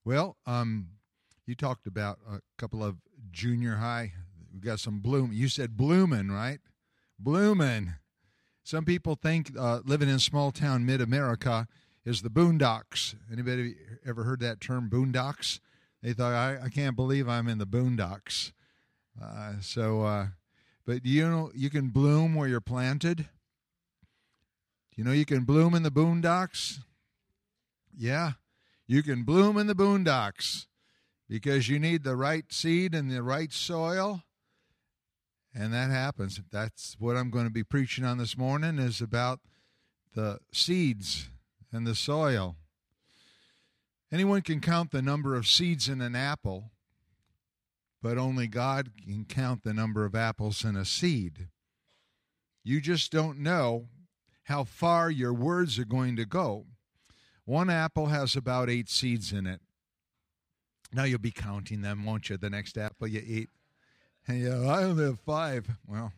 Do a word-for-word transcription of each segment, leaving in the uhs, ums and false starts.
Well, um, you talked about a couple of junior high. We got some bloom. You said bloomin', right? Bloomin'. Some people think uh, living in small town mid America is the boondocks. Anybody ever heard that term, boondocks? They thought, I, I can't believe I'm in the boondocks. Uh, so, uh, but you know, you can bloom where you're planted. You know, you can bloom in the boondocks. Yeah, you can bloom in the boondocks because you need the right seed and the right soil. And that happens. That's what I'm going to be preaching on this morning, is about the seeds and the soil. Anyone can count the number of seeds in an apple, but only God can count the number of apples in a seed. You just don't know how far your words are going to go. One apple has about eight seeds in it. Now you'll be counting them, won't you, the next apple you eat? Yeah, I only have five. Well,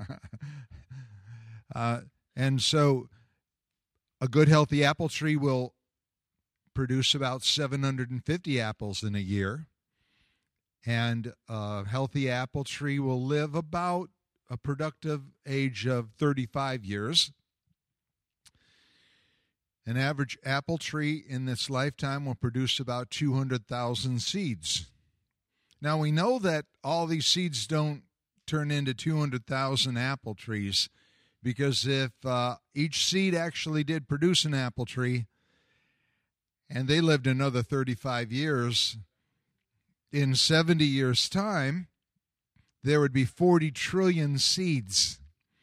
uh, and so a good healthy apple tree will produce about seven hundred fifty apples in a year. And a healthy apple tree will live about a productive age of thirty-five years. An average apple tree in its lifetime will produce about two hundred thousand seeds. Now, we know that all these seeds don't turn into two hundred thousand apple trees, because if uh, each seed actually did produce an apple tree and they lived another thirty-five years, in seventy years' time, there would be forty trillion seeds.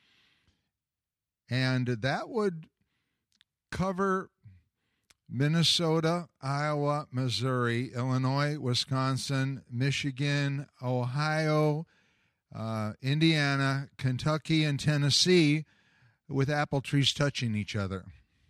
And that would cover Minnesota, Iowa, Missouri, Illinois, Wisconsin, Michigan, Ohio, uh, Indiana, Kentucky, and Tennessee, with apple trees touching each other.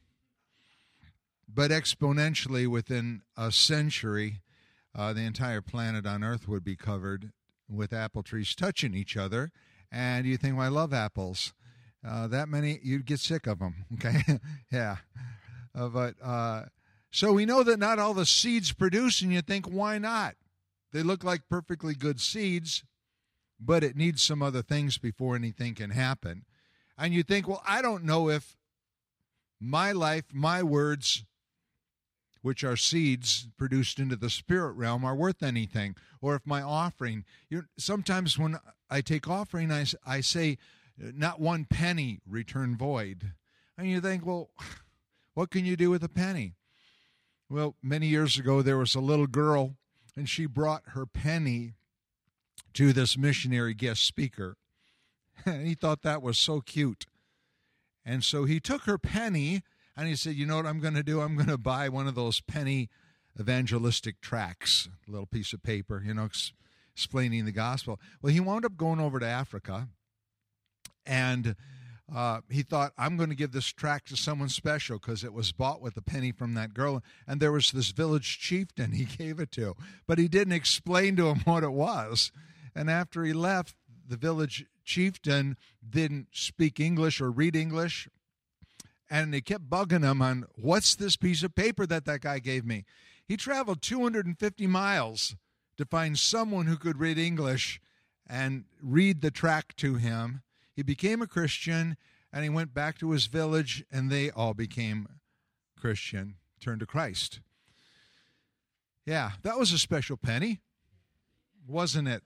But exponentially, within a century, uh, the entire planet on Earth would be covered with apple trees touching each other. And you think, well, I love apples. Uh, that many, you'd get sick of them, okay? Yeah. Uh, but uh, so we know that not all the seeds produce, and you think, why not? They look like perfectly good seeds, but it needs some other things before anything can happen. And you think, well, I don't know if my life, my words, which are seeds produced into the spirit realm, are worth anything, or if my offering. You know, sometimes when I take offering, I, I say, not one penny return void. And you think, well, what can you do with a penny? Well, many years ago, there was a little girl, and she brought her penny to this missionary guest speaker. And he thought that was so cute. And so he took her penny, and he said, you know what I'm going to do? I'm going to buy one of those penny evangelistic tracts, a little piece of paper, you know, ex- explaining the gospel. Well, he wound up going over to Africa, and uh, he thought, I'm going to give this tract to someone special because it was bought with a penny from that girl. And there was this village chieftain he gave it to, but he didn't explain to him what it was. And after he left, the village chieftain didn't speak English or read English, and they kept bugging him on, what's this piece of paper that that guy gave me? He traveled two hundred fifty miles to find someone who could read English and read the tract to him. He became a Christian, and he went back to his village, and they all became Christian, turned to Christ. Yeah, that was a special penny, wasn't it?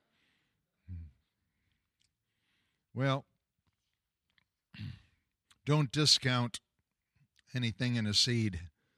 Well, don't discount anything in a seed.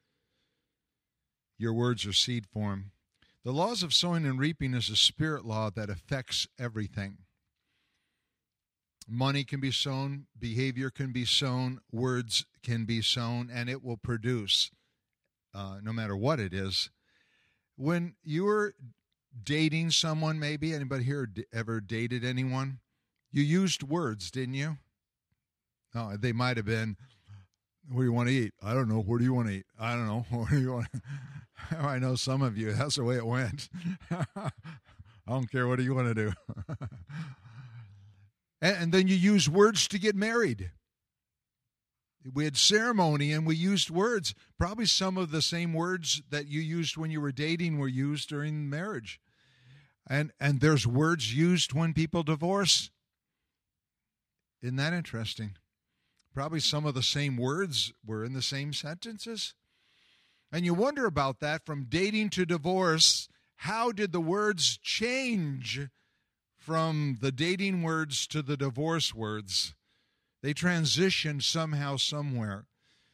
Your words are seed form. The laws of sowing and reaping is a spirit law that affects everything. Money can be sown, behavior can be sown, words can be sown, and it will produce, uh, no matter what it is. When you were dating someone, maybe, anybody here ever dated anyone? You used words, didn't you? No, they might have been, what do you want to eat? I don't know. What do you want to eat? I don't know. What do you want to... I know some of you. That's the way it went. I don't care. What do you want to do? and, and then you use words to get married. We had ceremony and we used words. Probably some of the same words that you used when you were dating were used during marriage. And and there's words used when people divorce. Isn't that interesting? Probably some of the same words were in the same sentences. And you wonder about that from dating to divorce. How did the words change from the dating words to the divorce words? They transitioned somehow, somewhere.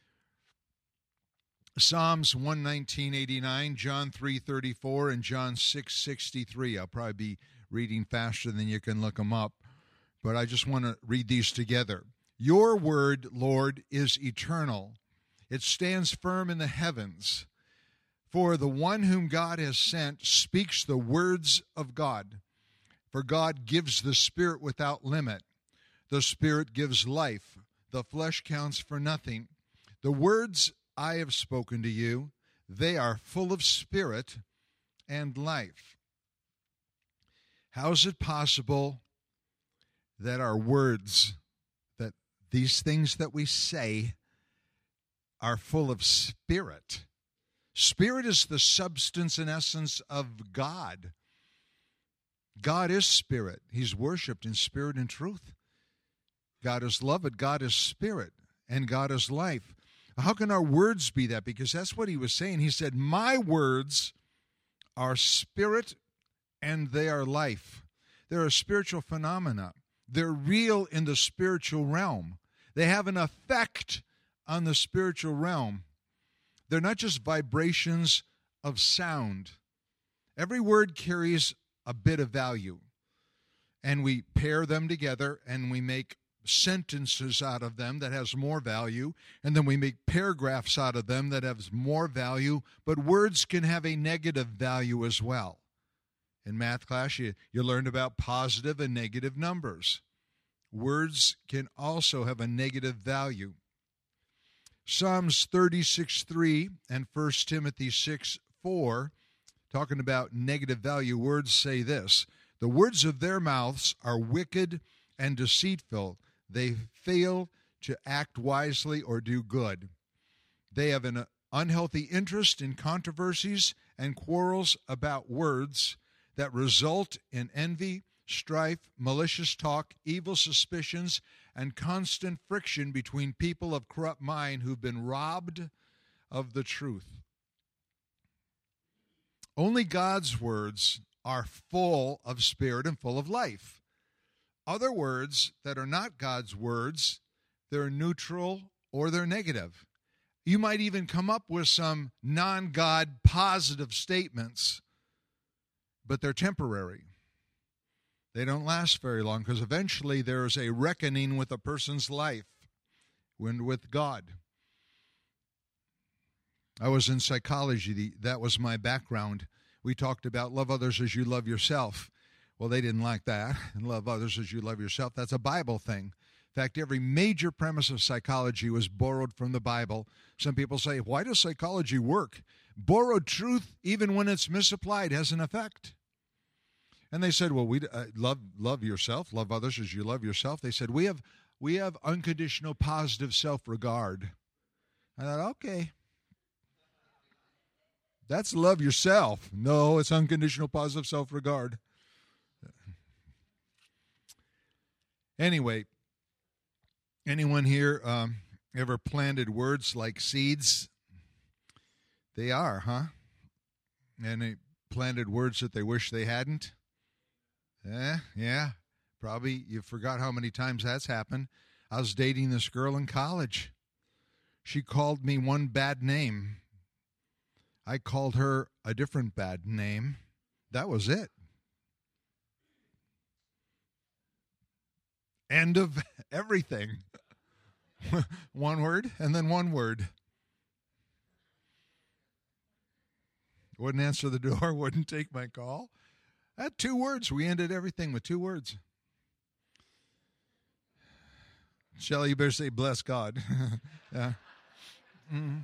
Psalms one nineteen eighty-nine, John three thirty-four, and John six sixty-three. I'll probably be reading faster than you can look them up, but I just want to read these together. Your word, Lord, is eternal. It stands firm in the heavens. For the one whom God has sent speaks the words of God. For God gives the Spirit without limit. The Spirit gives life. The flesh counts for nothing. The words I have spoken to you, they are full of spirit and life. How is it possible that our words, that these things that we say, are full of spirit? Spirit is the substance and essence of God. God is spirit. He's worshiped in spirit and truth. God is love, but God is spirit, and God is life. How can our words be that? Because that's what he was saying. He said, my words are spirit and they are life. They're a spiritual phenomena. They're real in the spiritual realm. They have an effect on the spiritual realm. They're not just vibrations of sound. Every word carries a bit of value. And we pair them together and we make sentences out of them that has more value, and then we make paragraphs out of them that has more value, but words can have a negative value as well. In math class, you, you learned about positive and negative numbers. Words can also have a negative value. Psalms thirty-six three and First Timothy six four, talking about negative value, words say this: the words of their mouths are wicked and deceitful. They fail to act wisely or do good. They have an unhealthy interest in controversies and quarrels about words that result in envy, strife, malicious talk, evil suspicions, and constant friction between people of corrupt mind who've been robbed of the truth. Only God's words are full of spirit and full of life. Other words that are not God's words, they're neutral or they're negative. You might even come up with some non-God positive statements, but they're temporary. They don't last very long because eventually there's a reckoning with a person's life and with God. I was in psychology. That was my background. We talked about love others as you love yourself. Well, they didn't like that. And love others as you love yourself. That's a Bible thing. In fact, every major premise of psychology was borrowed from the Bible. Some people say, why does psychology work? Borrowed truth, even when it's misapplied, has an effect. And they said, well, we uh, love love yourself, love others as you love yourself. They said, we have we have unconditional positive self-regard. I thought, okay. That's love yourself. No, it's unconditional positive self-regard. Anyway, anyone here um, ever planted words like seeds? They are, huh? And they planted words that they wish they hadn't? Eh, yeah, probably you forgot how many times that's happened. I was dating this girl in college. She called me one bad name. I called her a different bad name. That was it. End of everything. One word and then one word. Wouldn't answer the door, wouldn't take my call. I had two words. We ended everything with two words. Shelley, you better say, bless God. Yeah. Mm-hmm.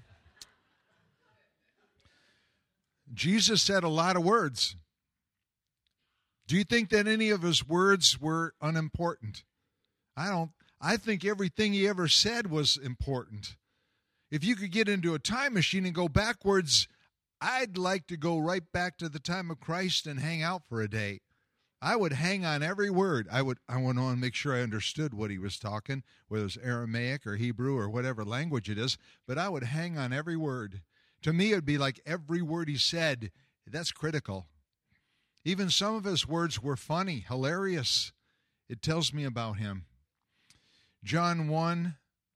Jesus said a lot of words. Do you think that any of his words were unimportant? I don't I think everything he ever said was important. If you could get into a time machine and go backwards, I'd like to go right back to the time of Christ and hang out for a day. I would hang on every word. I would I would want to make sure I understood what he was talking, whether it was Aramaic or Hebrew or whatever language it is, but I would hang on every word. To me, it would be like every word he said. That's critical. Even some of his words were funny, hilarious. It tells me about him. John one,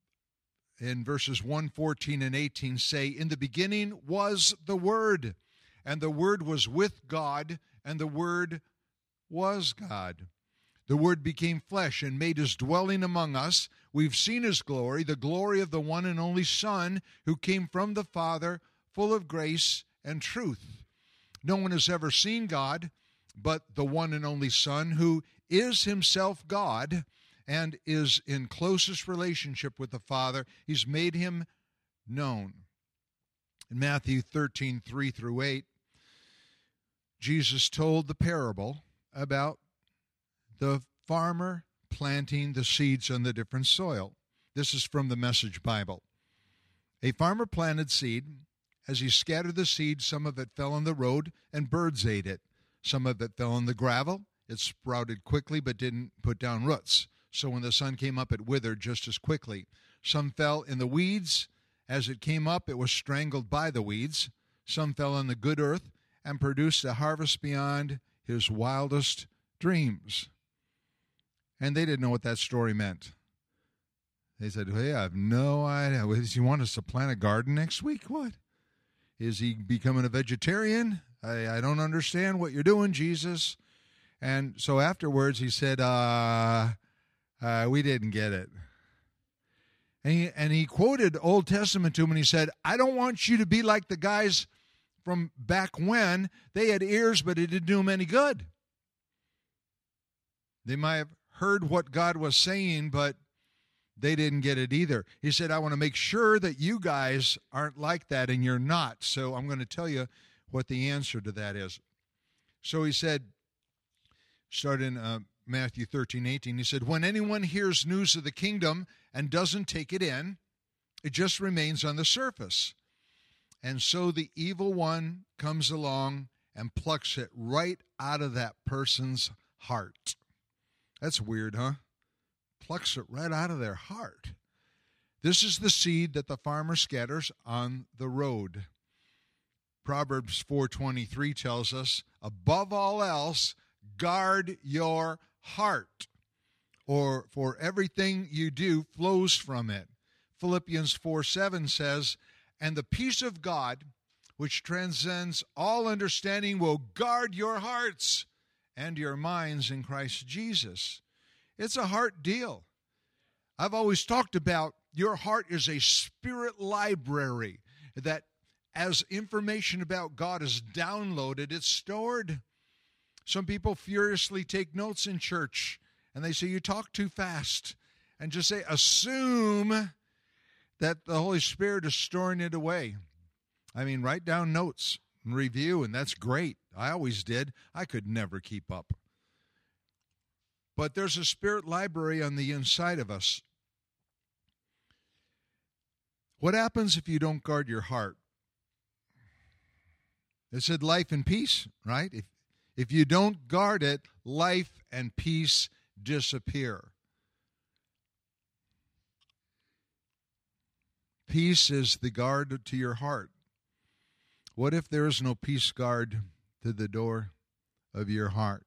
in verses one, fourteen, and eighteen say, "In the beginning was the Word, and the Word was with God, and the Word was God. The Word became flesh and made his dwelling among us. We've seen his glory, the glory of the one and only Son, who came from the Father, full of grace and truth. No one has ever seen God, but the one and only Son, who is himself God and is in closest relationship with the Father. He's made him known." In Matthew thirteen, three through eight, Jesus told the parable about the farmer planting the seeds on the different soil. This is from the Message Bible. "A farmer planted seed. As he scattered the seed, some of it fell on the road, and birds ate it. Some of it fell on the gravel. It sprouted quickly, but didn't put down roots. So when the sun came up, it withered just as quickly. Some fell in the weeds. As it came up, it was strangled by the weeds. Some fell on the good earth and produced a harvest beyond his wildest dreams." And they didn't know what that story meant. They said, "Hey, I have no idea. Does he want us to plant a garden next week? What? Is he becoming a vegetarian? I, I don't understand what you're doing, Jesus." And so afterwards he said, uh, uh, we didn't get it. And he, and he quoted Old Testament to him, and he said, "I don't want you to be like the guys from back when. They had ears, but it didn't do them any good. They might have heard what God was saying, but they didn't get it either." He said, "I want to make sure that you guys aren't like that, and you're not. So I'm going to tell you what the answer to that is." So he said, start in uh, Matthew thirteen, eighteen, he said, "When anyone hears news of the kingdom and doesn't take it in, it just remains on the surface. And so the evil one comes along and plucks it right out of that person's heart." That's weird, huh? Plucks it right out of their heart. This is the seed that the farmer scatters on the road. Proverbs four twenty-three tells us, "Above all else, guard your heart, or for everything you do flows from it." Philippians four seven says, "And the peace of God, which transcends all understanding, will guard your hearts and your minds in Christ Jesus." It's a heart deal. I've always talked about your heart is a spirit library that as information about God is downloaded, it's stored. Some people furiously take notes in church, and they say, "You talk too fast." And just say, assume that the Holy Spirit is storing it away. I mean, write down notes and review, and that's great. I always did. I could never keep up. But there's a spirit library on the inside of us. What happens if you don't guard your heart? It said life and peace, right? If, if you don't guard it, life and peace disappear. Peace is the guard to your heart. What if there is no peace guard to the door of your heart?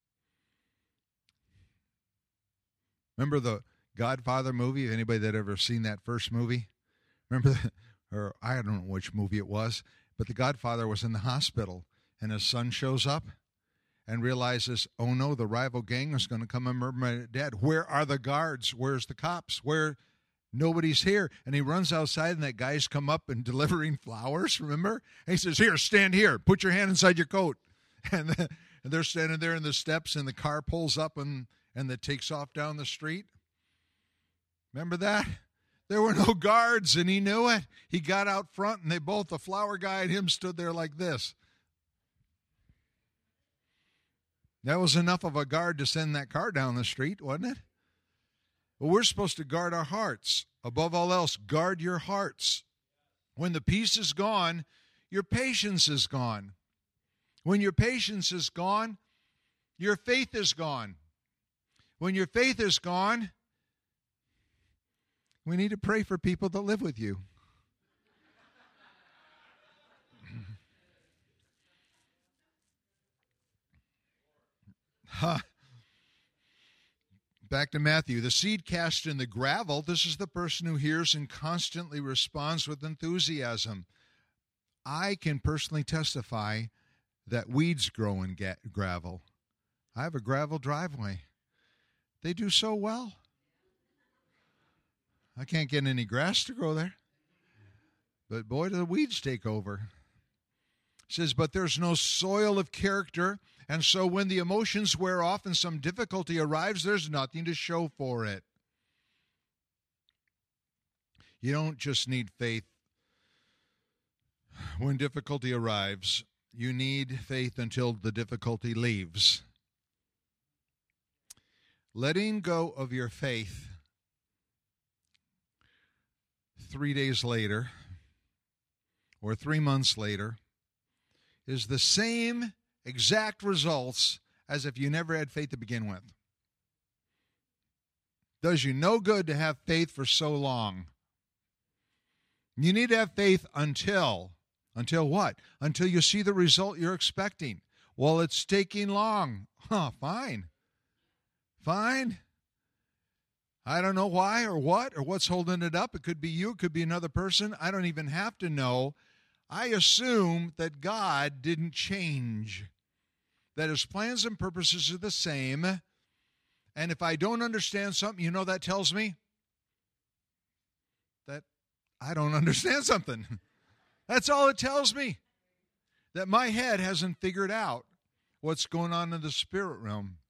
Remember the Godfather movie? Anybody that ever seen that first movie? Remember, the, or I don't know which movie it was, but the Godfather was in the hospital, and his son shows up and realizes, oh no, the rival gang is going to come and murder my dad. Where are the guards? Where's the cops? Where? Nobody's here. And he runs outside, and that guy's come up and delivering flowers, remember? And he says, "Here, stand here. Put your hand inside your coat." And, the, and they're standing there in the steps, and the car pulls up, and and that takes off down the street. Remember that? There were no guards, and he knew it. He got out front, and they both, the flower guy and him, stood there like this. That was enough of a guard to send that car down the street, wasn't it? But we're supposed to guard our hearts. Above all else, guard your hearts. When the peace is gone, your patience is gone. When your patience is gone, your faith is gone. When your faith is gone, we need to pray for people that live with you. Ha. Back to Matthew. The seed cast in the gravel, this is the person who hears and constantly responds with enthusiasm. I can personally testify that weeds grow in ga- gravel. I have a gravel driveway. They do so well. I can't get any grass to grow there. But boy, do the weeds take over. It says, but there's no soil of character, and so when the emotions wear off and some difficulty arrives, there's nothing to show for it. You don't just need faith when difficulty arrives. You need faith until the difficulty leaves. Letting go of your faith three days later or three months later is the same exact results as if you never had faith to begin with. Does you no good to have faith for so long. You need to have faith until, until what? Until you see the result you're expecting. Well, it's taking long. Huh, fine. Fine. I don't know why or what or what's holding it up. It could be you. It could be another person. I don't even have to know. I assume that God didn't change, that his plans and purposes are the same. And if I don't understand something, you know that tells me that I don't understand something. That's all it tells me, that my head hasn't figured out what's going on in the spirit realm.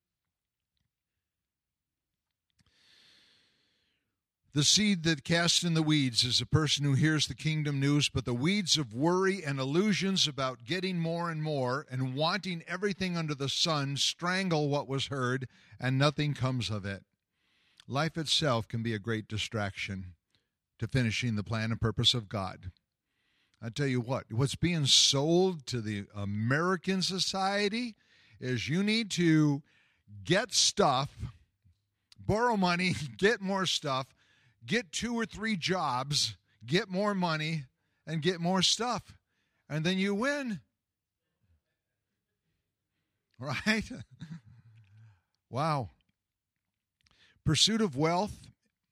The seed that casts in the weeds is a person who hears the kingdom news, but the weeds of worry and illusions about getting more and more and wanting everything under the sun strangle what was heard, and nothing comes of it. Life itself can be a great distraction to finishing the plan and purpose of God. I tell you what, what's being sold to the American society is you need to get stuff, borrow money, get more stuff, get two or three jobs, get more money, and get more stuff. And then you win. Right? Wow. Pursuit of wealth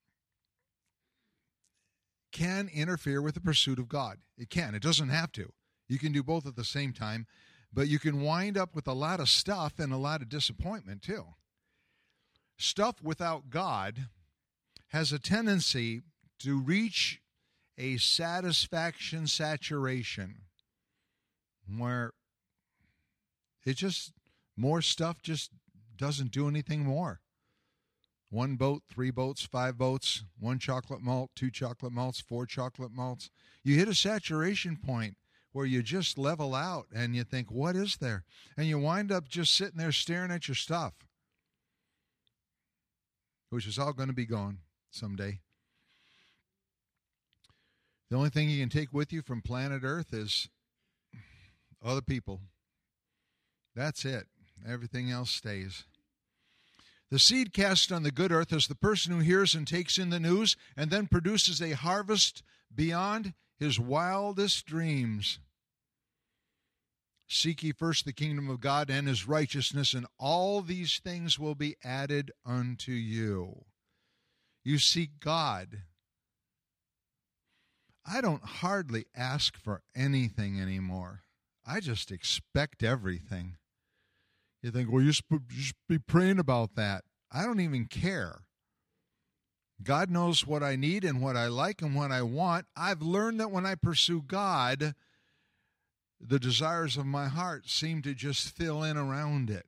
can interfere with the pursuit of God. It can. It doesn't have to. You can do both at the same time, but you can wind up with a lot of stuff and a lot of disappointment too. Stuff without God has a tendency to reach a satisfaction saturation where it just, more stuff just doesn't do anything more. One boat, three boats, five boats, one chocolate malt, two chocolate malts, four chocolate malts. You hit a saturation point where you just level out and you think, what is there? And you wind up just sitting there staring at your stuff, which is all going to be gone someday. The only thing you can take with you from planet Earth is other people. That's it. Everything else stays. The seed cast on the good earth is the person who hears and takes in the news and then produces a harvest beyond his wildest dreams. Seek ye first the kingdom of God and his righteousness, and all these things will be added unto you. You seek God. I don't hardly ask for anything anymore. I just expect everything. You think, well, you should be praying about that. I don't even care. God knows what I need and what I like and what I want. I've learned that when I pursue God, the desires of my heart seem to just fill in around it.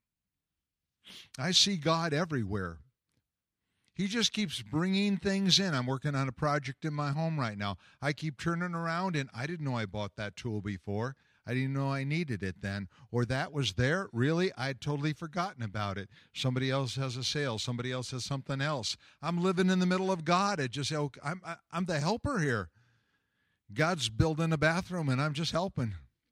I see God everywhere. He just keeps bringing things in. I'm working on a project in my home right now. I keep turning around, and I didn't know I bought that tool before. I didn't know I needed it then. Or that was there. Really? I'd totally forgotten about it. Somebody else has a sale. Somebody else has something else. I'm living in the middle of God. It just, I'm, I'm the helper here. God's building a bathroom and I'm just helping.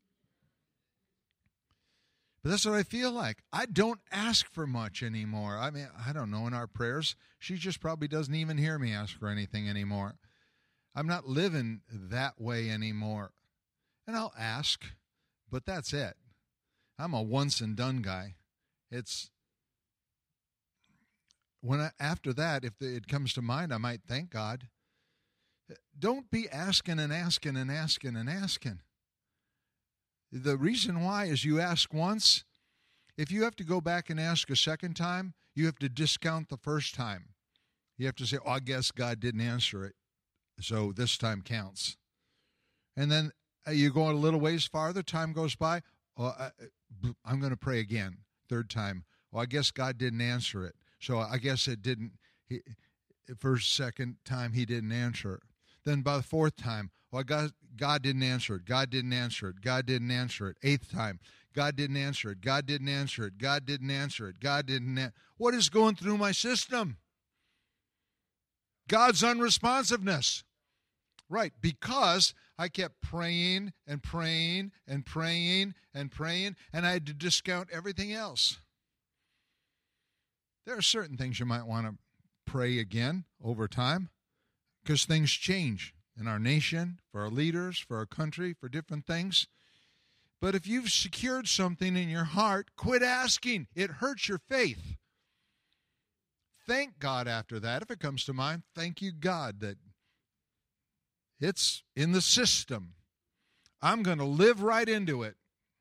But that's what I feel like. I don't ask for much anymore. I mean, I don't know, in our prayers, she just probably doesn't even hear me ask for anything anymore. I'm not living that way anymore. And I'll ask, but that's it. I'm a once and done guy. It's when I, after that, if it comes to mind, I might thank God. Don't be asking and asking and asking and asking. The reason why is you ask once. If you have to go back and ask a second time, you have to discount the first time. You have to say, oh, I guess God didn't answer it, so this time counts. And then you go a little ways farther, time goes by, oh, I'm going to pray again, third time. Well, I guess God didn't answer it, so I guess it didn't, he, first, second time he didn't answer it. Then by the fourth time, well, God, God didn't answer it. God didn't answer it. God didn't answer it. Eighth time, God didn't answer it. God didn't answer it. God didn't answer it. God didn't answer it. What is going through my system? God's unresponsiveness. Right, because I kept praying and praying and praying and praying, and I had to discount everything else. There are certain things you might want to pray again over time, because things change in our nation, for our leaders, for our country, for different things. But if you've secured something in your heart, quit asking. It hurts your faith. Thank God after that. If it comes to mind, thank you, God, that it's in the system. I'm going to live right into it.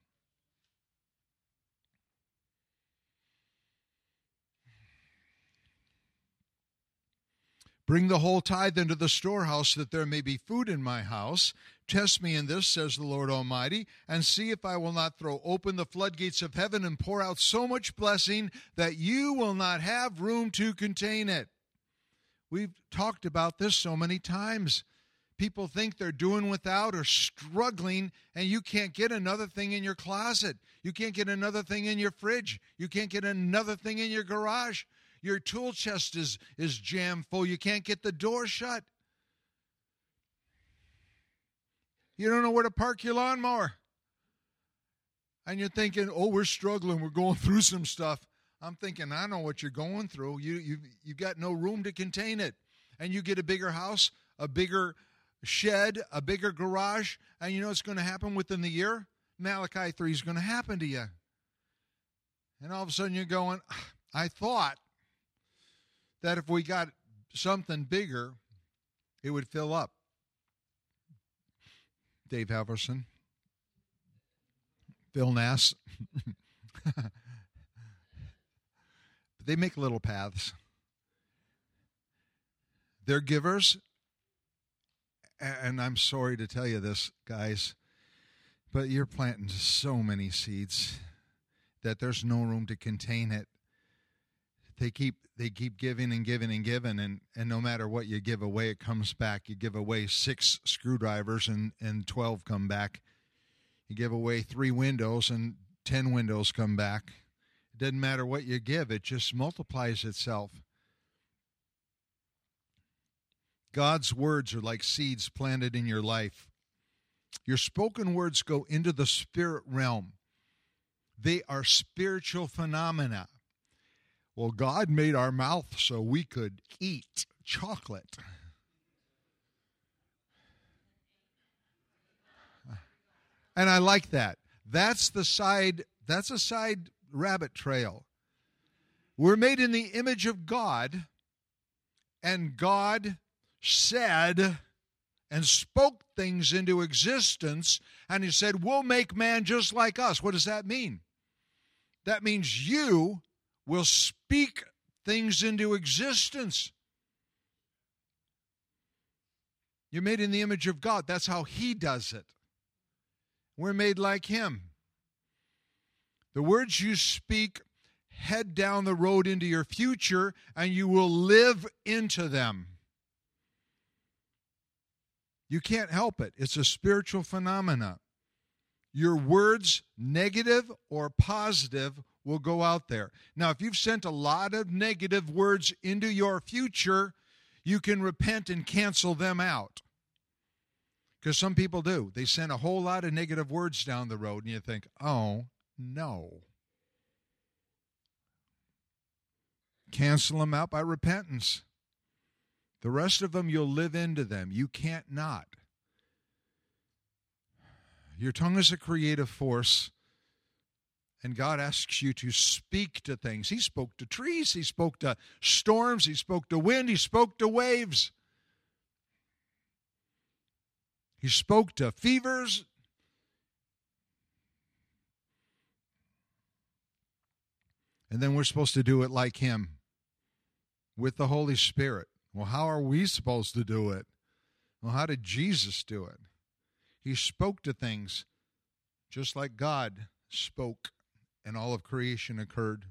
Bring the whole tithe into the storehouse, that there may be food in my house. Test me in this, says the Lord Almighty, and see if I will not throw open the floodgates of heaven and pour out so much blessing that you will not have room to contain it. We've talked about this so many times. People think they're doing without or struggling, and you can't get another thing in your closet. You can't get another thing in your fridge. You can't get another thing in your garage. Your tool chest is, is jammed full. You can't get the door shut. You don't know where to park your lawnmower. And you're thinking, oh, we're struggling. We're going through some stuff. I'm thinking, I know what you're going through. You, you, you've got no room to contain it. And you get a bigger house, a bigger shed, a bigger garage, and you know what's going to happen within the year? Malachi three is going to happen to you. And all of a sudden you're going, I thought that if we got something bigger, it would fill up. Dave Halverson, Phil Nass. But they make little paths. They're givers. And I'm sorry to tell you this, guys, but you're planting so many seeds that there's no room to contain it. They keep they keep giving and giving and giving, and, and no matter what you give away, it comes back. You give away six screwdrivers, and, and twelve come back. You give away three windows, and ten windows come back. It doesn't matter what you give. It just multiplies itself. God's words are like seeds planted in your life. Your spoken words go into the spirit realm. They are spiritual phenomena. Well, God made our mouth so we could eat chocolate. And I like that. That's the side, that's a side rabbit trail. We're made in the image of God, and God said and spoke things into existence, and he said, we'll make man just like us. What does that mean? That means you will speak things into existence. You're made in the image of God. That's how he does it. We're made like him. The words you speak head down the road into your future, and you will live into them. You can't help it. It's a spiritual phenomena. your words, negative or positive, will go out there. Now, if you've sent a lot of negative words into your future, you can repent and cancel them out. Because some people do. They send a whole lot of negative words down the road, and you think, oh, no. Cancel them out by repentance. The rest of them, you'll live into them. You can't not. Your tongue is a creative force, and God asks you to speak to things. He spoke to trees. He spoke to storms. He spoke to wind. He spoke to waves. He spoke to fevers. And then we're supposed to do it like him, with the Holy Spirit. Well, how are we supposed to do it? Well, how did Jesus do it? He spoke to things just like God spoke, and all of creation occurred.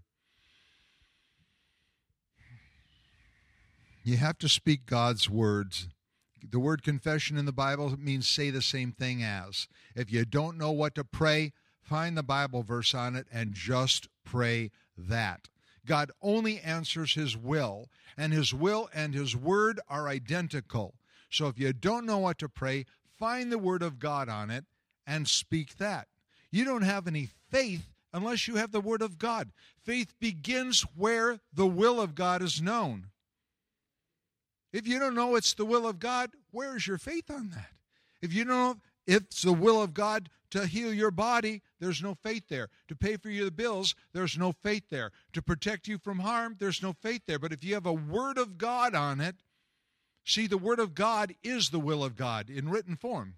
You have to speak God's words. The word confession in the Bible means say the same thing as. If you don't know what to pray, find the Bible verse on it and just pray that. God only answers his will, and his will and his word are identical. So if you don't know what to pray, find the word of God on it and speak that. You don't have any faith unless you have the word of God. Faith begins where the will of God is known. If you don't know it's the will of God, where is your faith on that? If you don't know if it's the will of God to heal your body, there's no faith there. To pay for your bills, there's no faith there. To protect you from harm, there's no faith there. But if you have a word of God on it, see, the word of God is the will of God in written form.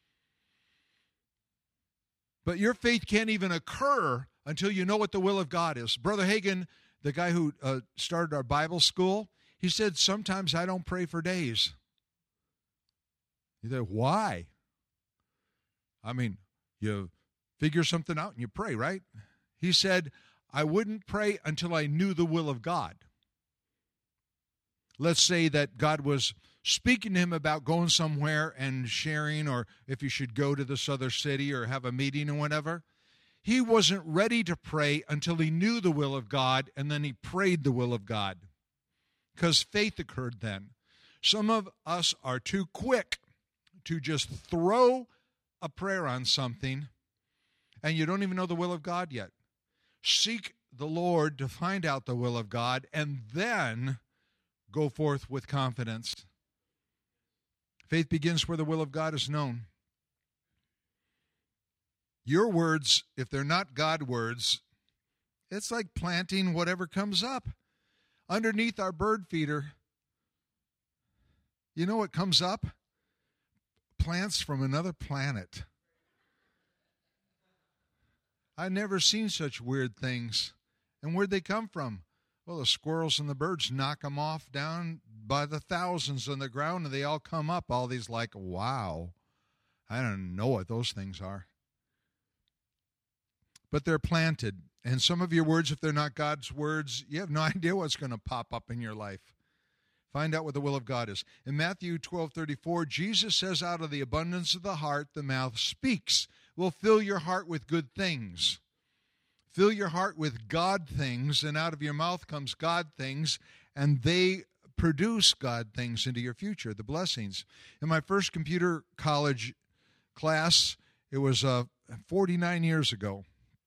But your faith can't even occur until you know what the will of God is. Brother Hagin, the guy who uh, started our Bible school, he said, sometimes I don't pray for days. You say, why? I mean, you figure something out and you pray, right? He said, I wouldn't pray until I knew the will of God. Let's say that God was speaking to him about going somewhere and sharing, or if he should go to this other city or have a meeting or whatever. He wasn't ready to pray until he knew the will of God, and then he prayed the will of God, because faith occurred then. Some of us are too quick to just throw a prayer on something, and you don't even know the will of God yet. Seek the Lord to find out the will of God, and then go forth with confidence. Faith begins where the will of God is known. Your words, if they're not God words, it's like planting whatever comes up. Underneath our bird feeder, you know what comes up? Plants from another planet. I've never seen such weird things. And where'd they come from? Well, the squirrels and the birds knock them off down by the thousands on the ground, and they all come up, all these like, wow. I don't know what those things are. But they're planted. And some of your words, if they're not God's words, you have no idea what's going to pop up in your life. Find out what the will of God is. In Matthew twelve thirty-four, Jesus says, out of the abundance of the heart, the mouth speaks. Well, fill your heart with good things. Fill your heart with God things, and out of your mouth comes God things, and they produce God things into your future, the blessings. In my first computer college class, it was uh, forty-nine years ago.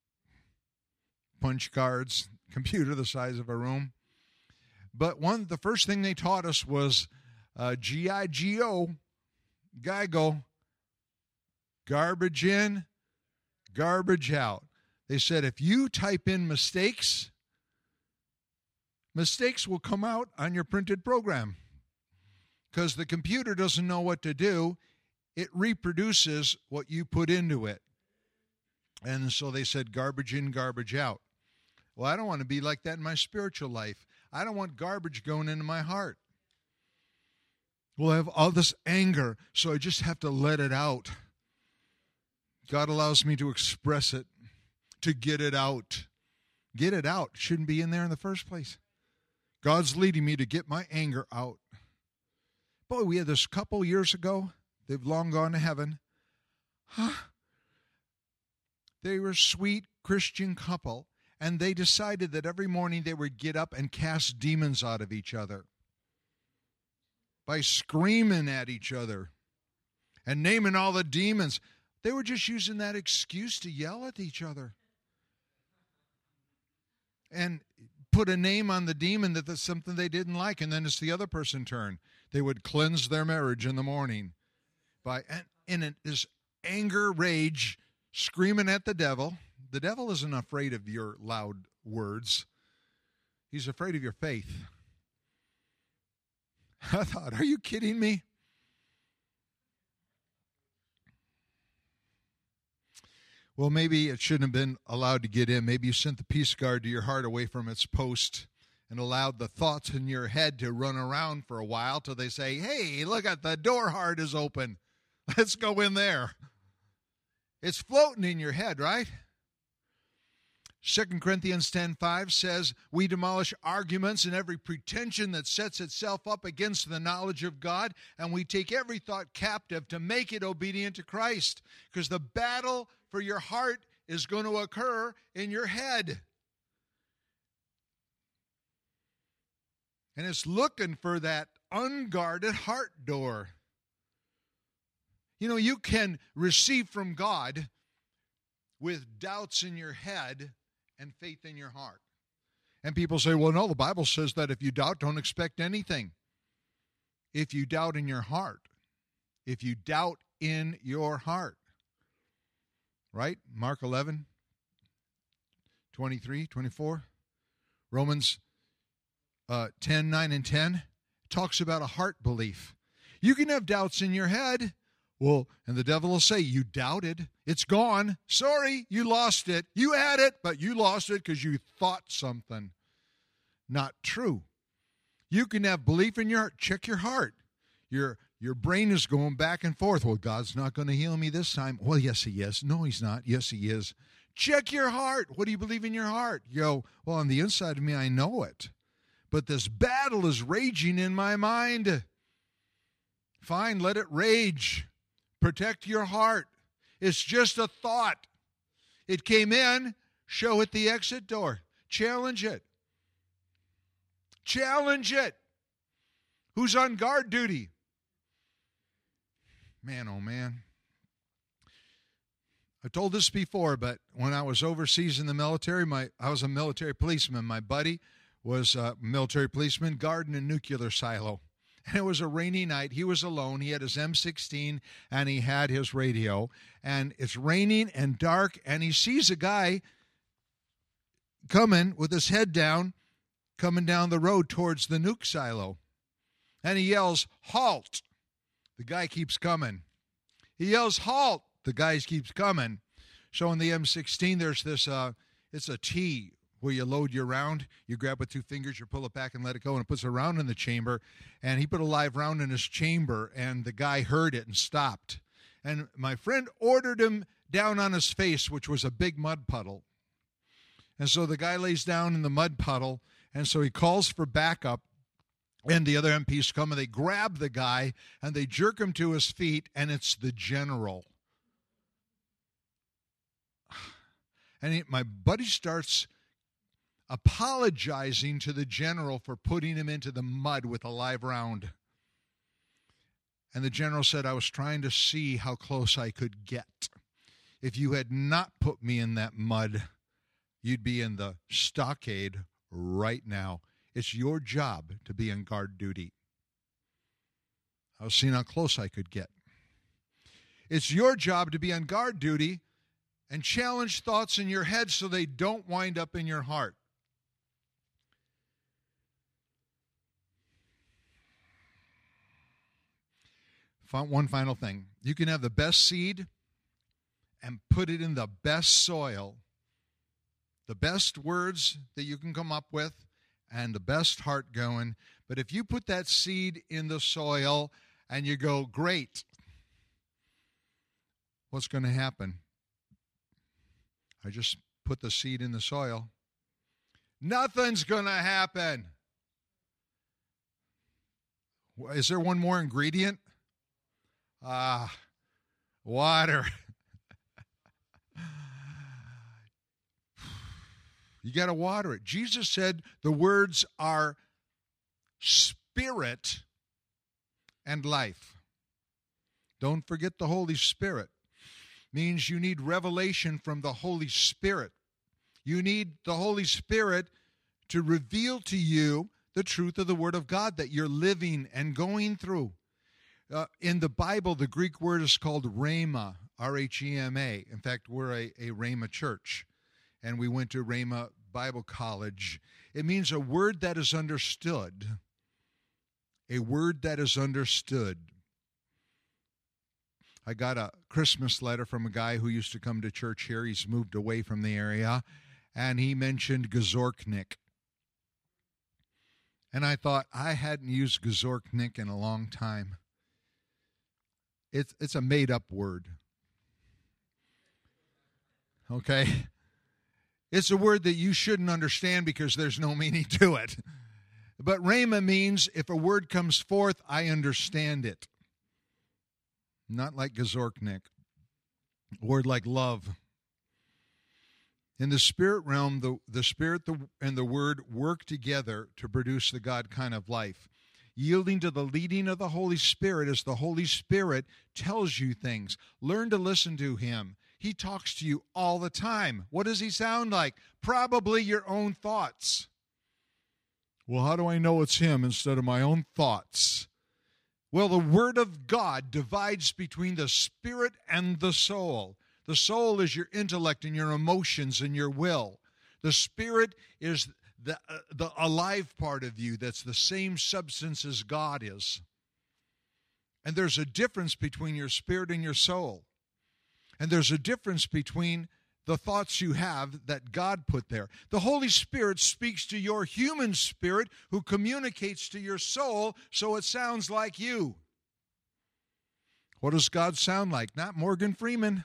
Punch cards, computer the size of a room. But one, the first thing they taught us was uh, G I G O, GIGO, garbage in, garbage out. They said if you type in mistakes, mistakes will come out on your printed program. Because the computer doesn't know what to do. It reproduces what you put into it. And so they said garbage in, garbage out. Well, I don't want to be like that in my spiritual life. I don't want garbage going into my heart. Well, I have all this anger, so I just have to let it out. God allows me to express it, to get it out. Get it out. It shouldn't be in there in the first place. God's leading me to get my anger out. Boy, we had this couple years ago. They've long gone to heaven. Huh? They were a sweet Christian couple, and they decided that every morning they would get up and cast demons out of each other by screaming at each other and naming all the demons. They were just using that excuse to yell at each other and put a name on the demon that that's something they didn't like, and then it's the other person's turn. They would cleanse their marriage in the morning by and in this anger, rage, screaming at the devil. The devil isn't afraid of your loud words. He's afraid of your faith. I thought, are you kidding me? Well, maybe it shouldn't have been allowed to get in. Maybe you sent the peace guard to your heart away from its post and allowed the thoughts in your head to run around for a while till they say, hey, look at the door heart is open. Let's go in there. It's floating in your head, right? Second Corinthians ten five says, we demolish arguments and every pretension that sets itself up against the knowledge of God, and we take every thought captive to make it obedient to Christ. Because the battle for your heart is going to occur in your head. And it's looking for that unguarded heart door. You know, you can receive from God with doubts in your head and faith in your heart. And people say, well, no, the Bible says that if you doubt, don't expect anything. If you doubt in your heart, if you doubt in your heart, right? Mark eleven, twenty-three, twenty-four, Romans uh, ten, nine, and ten talks about a heart belief. You can have doubts in your head. Well, and the devil will say, you doubted. It's gone. Sorry, you lost it. You had it, but you lost it because you thought something. Not true. You can have belief in your heart. Check your heart. Your, your brain is going back and forth. Well, God's not going to heal me this time. Well, yes, he is. No, he's not. Yes, he is. Check your heart. What do you believe in your heart? You go, well, on the inside of me, I know it. But this battle is raging in my mind. Fine, let it rage. Protect your heart. It's just a thought. It came in, show it the exit door. Challenge it. Challenge it. Who's on guard duty? Man, oh man. I told this before, but when I was overseas in the military, my I was a military policeman. My buddy was a military policeman, guarding a nuclear silo. And it was a rainy night. He was alone. He had his M sixteen, and he had his radio. And it's raining and dark, and he sees a guy coming with his head down, coming down the road towards the nuke silo. And he yells, halt. The guy keeps coming. He yells, halt. The guy keeps coming. So in the M sixteen, there's this, uh, it's a T where you load your round. You grab with two fingers, you pull it back and let it go, and it puts a round in the chamber. And he put a live round in his chamber, and the guy heard it and stopped. And my friend ordered him down on his face, which was a big mud puddle. And so the guy lays down in the mud puddle, and so he calls for backup. And the other M Ps come, and they grab the guy, and they jerk him to his feet, and it's the general. And he, my buddy starts apologizing to the general for putting him into the mud with a live round. And the general said, I was trying to see how close I could get. If you had not put me in that mud, you'd be in the stockade right now. It's your job to be on guard duty. I was seeing how close I could get. It's your job to be on guard duty and challenge thoughts in your head so they don't wind up in your heart. One final thing. You can have the best seed and put it in the best soil, the best words that you can come up with, and the best heart going. But if you put that seed in the soil and you go, great, what's going to happen? I just put the seed in the soil. Nothing's going to happen. Is there one more ingredient? Ah, water. You got to water it. Jesus said the words are spirit and life. Don't forget the Holy Spirit. Means you need revelation from the Holy Spirit. You need the Holy Spirit to reveal to you the truth of the Word of God that you're living and going through. Uh, in the Bible, the Greek word is called rhema, R H E M A. In fact, we're a, a rhema church, and we went to Rhema Bible College. It means a word that is understood. A word that is understood. I got a Christmas letter from a guy who used to come to church here. He's moved away from the area, and he mentioned Gazorknik. And I thought, I hadn't used Gazorknik in a long time. It's, it's a made-up word. Okay? It's a word that you shouldn't understand because there's no meaning to it. But rhema means if a word comes forth, I understand it. Not like Gazorknik. A word like love. In the spirit realm, the, the spirit and the word work together to produce the God kind of life. Yielding to the leading of the Holy Spirit as the Holy Spirit tells you things. Learn to listen to Him. He talks to you all the time. What does He sound like? Probably your own thoughts. Well, how do I know it's Him instead of my own thoughts? Well, the Word of God divides between the spirit and the soul. The soul is your intellect and your emotions and your will. The spirit is the, uh, the alive part of you that's the same substance as God is. And there's a difference between your spirit and your soul. And there's a difference between the thoughts you have that God put there. The Holy Spirit speaks to your human spirit who communicates to your soul so it sounds like you. What does God sound like? Not Morgan Freeman.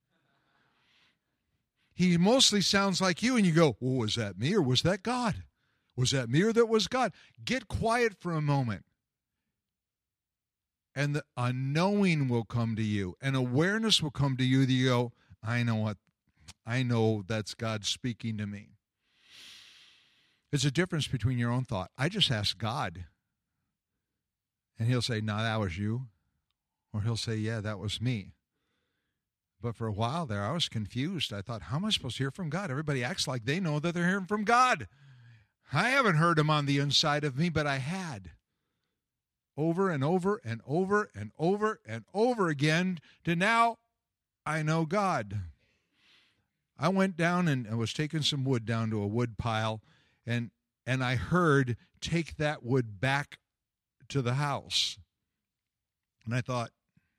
He mostly sounds like you, and you go, well, was that me or was that God? Was that me or that was God? Get quiet for a moment. And the, a knowing will come to you. An awareness will come to you that you go, I know what, I know that's God speaking to me. There's a difference between your own thought. I just asked God. And He'll say, no, that was you. Or He'll say, yeah, that was me. But for a while there, I was confused. I thought, how am I supposed to hear from God? Everybody acts like they know that they're hearing from God. I haven't heard Him on the inside of me, but I had. Over and over and over and over and over again to now I know God. I went down and I was taking some wood down to a wood pile, and and I heard, take that wood back to the house. And I thought,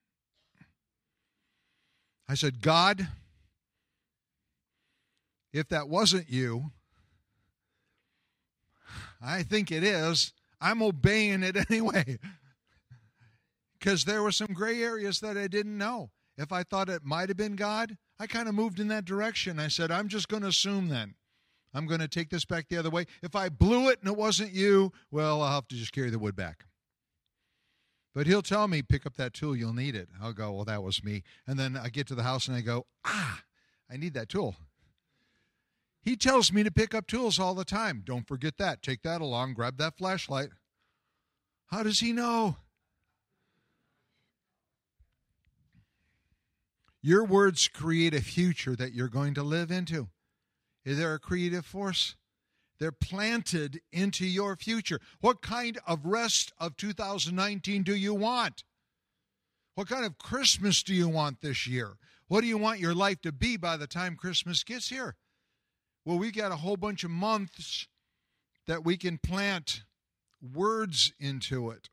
I said, God, if that wasn't you, I think it is, I'm obeying it anyway. Because there were some gray areas that I didn't know. If I thought it might have been God, I kind of moved in that direction. I said, I'm just going to assume then. I'm going to take this back the other way. If I blew it and it wasn't you, well, I'll have to just carry the wood back. But He'll tell me, pick up that tool, you'll need it. I'll go, well, that was me. And then I get to the house and I go, ah, I need that tool. He tells me to pick up tools all the time. Don't forget that. Take that along. Grab that flashlight. How does He know? Your words create a future that you're going to live into. Is there a creative force? They're planted into your future. What kind of rest of two thousand nineteen do you want? What kind of Christmas do you want this year? What do you want your life to be by the time Christmas gets here? Well, we've got a whole bunch of months that we can plant words into it.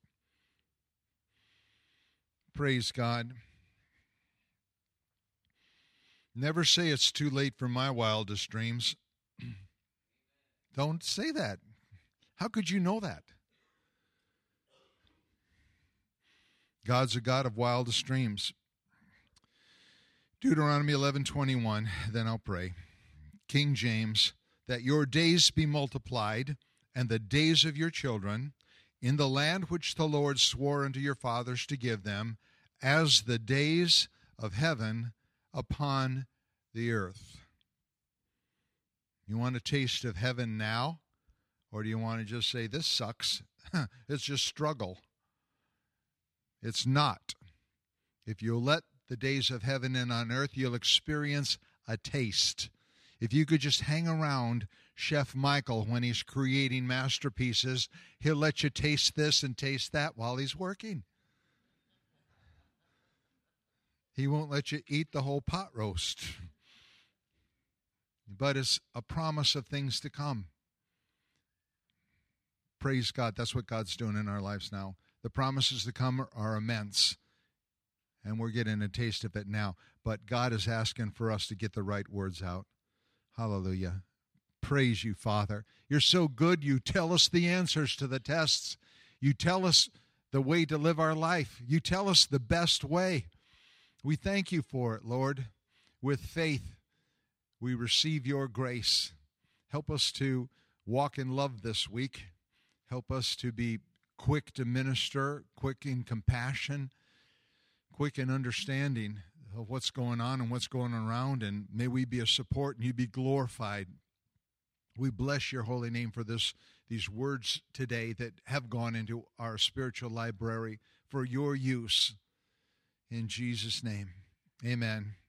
Praise God. Never say it's too late for my wildest dreams. Don't say that. How could you know that? God's a God of wildest dreams. Deuteronomy eleven twenty-one, then I'll pray. King James, that your days be multiplied, and the days of your children, in the land which the Lord swore unto your fathers to give them, as the days of heaven upon the earth. You want a taste of heaven now? Or do you want to just say, this sucks? It's just struggle. It's not. If you'll let the days of heaven in on earth, you'll experience a taste. If you could just hang around Chef Michael when he's creating masterpieces, he'll let you taste this and taste that while he's working. He won't let you eat the whole pot roast. But it's a promise of things to come. Praise God. That's what God's doing in our lives now. The promises to come are immense, and we're getting a taste of it now. But God is asking for us to get the right words out. Hallelujah. Praise you, Father. You're so good. You tell us the answers to the tests. You tell us the way to live our life. You tell us the best way. We thank you for it, Lord. With faith, we receive your grace. Help us to walk in love this week. Help us to be quick to minister, quick in compassion, quick in understanding of what's going on and what's going around, and may we be a support and you be glorified. We bless your holy name for this, these words today that have gone into our spiritual library for your use. In Jesus' name, amen.